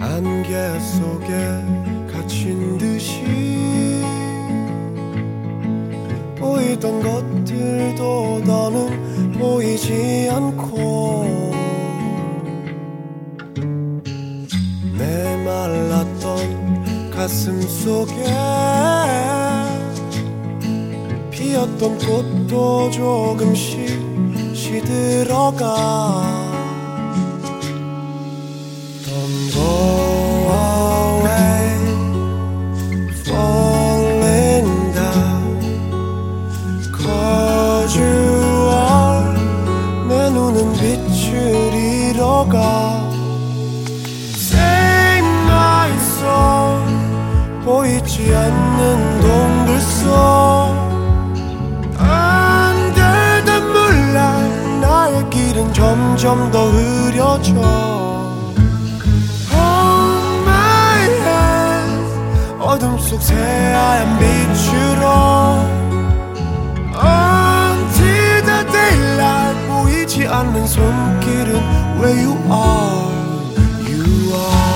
안개 속에 갇힌 듯이 보이던 것들도 더는 보이지 않고 메말랐던 가슴 속에 피었던 꽃도 조금씩 시들어가 Don't go away falling down Cause you are 내 눈은 빛을 잃어가 Save my soul 보이지 않는 동굴 속 Under the moonlight 나의 길은 점점 더 흐려져 Hold my hand 어둠 속 새하얀 빛으로 Until the daylight 보이지 않는 손길은 Where you are, you are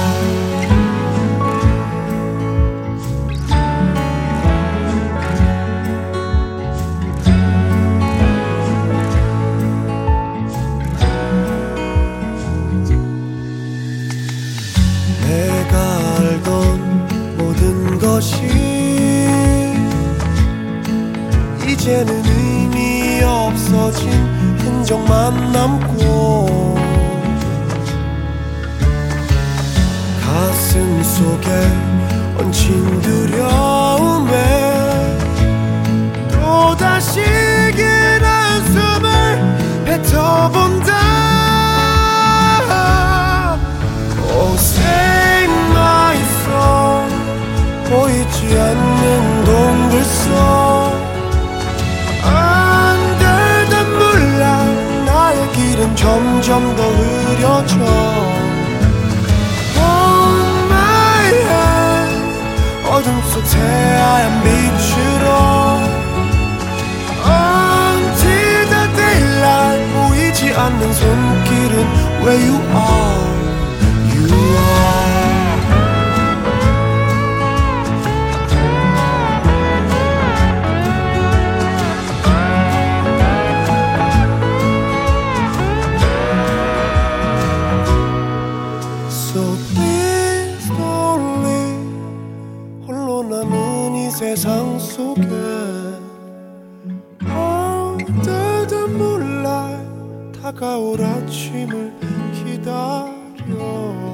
이제는 의미 없어진 흔적만 남고 가슴 속에 얹힌 두려움에 또다시 긴 한숨을 뱉어본다 Oh save my soul 보이지 않는 동굴 속 Under the moonlight 나의 길은 점점 더 흐려져 Hold my hand 어둠 속 새하얀 빛으로 Until the daylight 보이지 않는 손길은 Where you are, you are 세상 속에 Under the moonlight 다가올 아침을 기다려